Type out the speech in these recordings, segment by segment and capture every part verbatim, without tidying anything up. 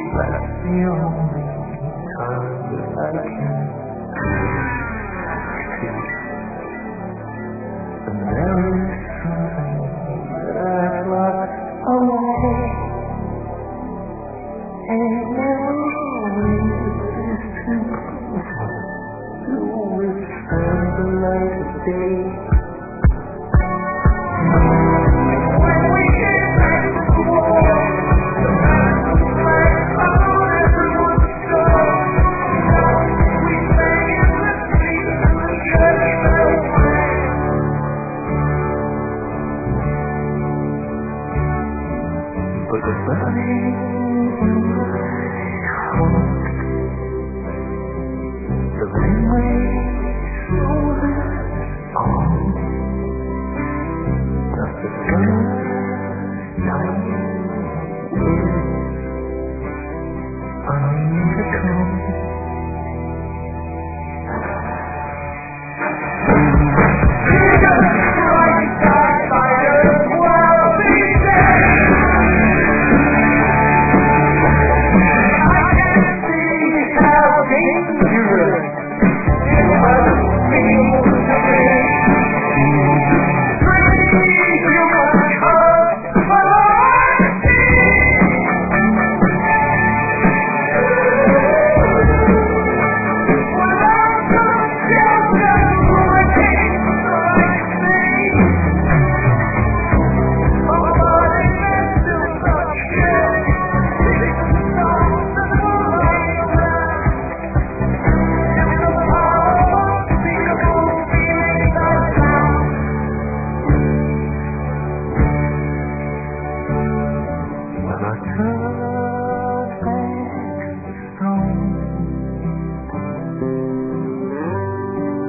That's the only time that I can feel. And there is something that I'd like to know. And now is too close to withstand the light of day. But the burning heart, the memory rolls on. Does the gun die with unto come?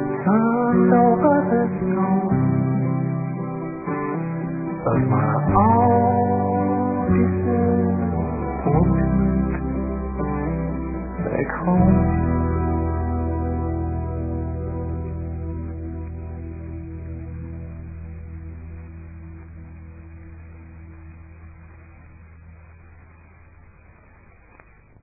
Over the snow of my arms.